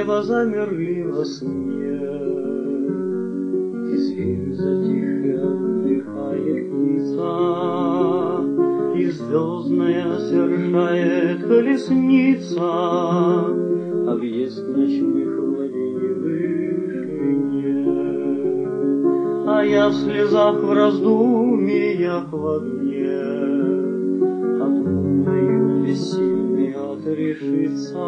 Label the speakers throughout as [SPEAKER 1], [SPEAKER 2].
[SPEAKER 1] неба замерли во сне, и зверь затихо отдыхает птица, и звездная совершает колесница объезд ночных владений вышине. А я в слезах, в раздумьях, в огне, откуда бессильный отрешиться,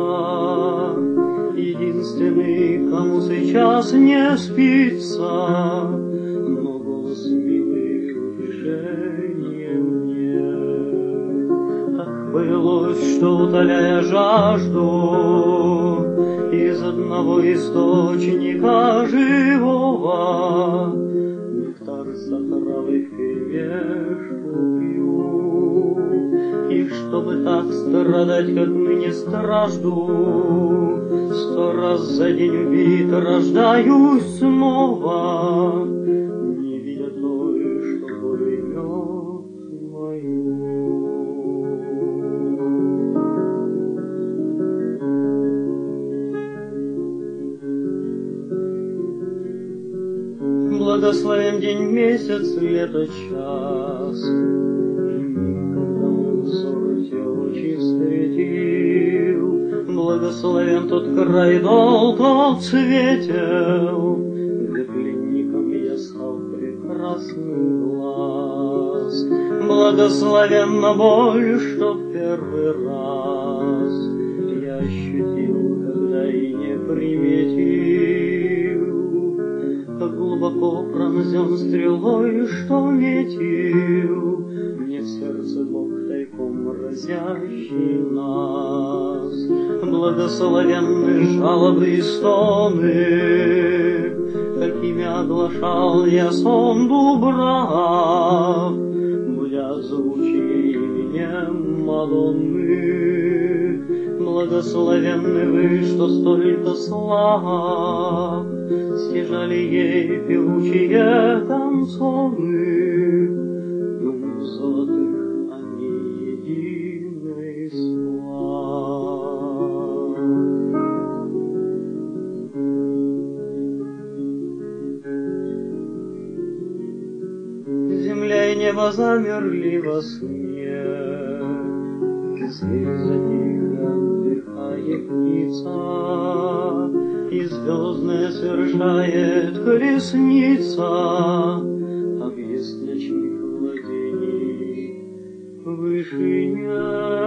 [SPEAKER 1] единственный, кому сейчас не спится, но голос милый утешение мне. Так повелось, что, утоляя жажду из одного источника живого, нектар с отравой вперемешку пью. И чтобы так страдать, как ныне стражду, 100 раз за день убит, рождаюсь снова, не видя той, что поймет мою. Благословен день, месяц, лето, час, когда мой взор те очи встретил. Благословен тот край, дол тот светел, где пленником я стал прекрасный глаз. Благословенна боль, что в первый раз я ощутил, когда и не приметил, как глубоко пронзен стрелой, что метил мне в сердце Бог тайком разящий нас. Благословенны жалобы и стоны, какими оглашал я сон Дубрав, будя звучи именем Мадонны. Благословенны вы, что столько слав стяжали ей певучие канцоны, дум золотых, а не единой славы. Земля и небо замерли во сне, зверь затихо отдыхает птица, и звездная совершает колесница объезд ночных владений вышиня.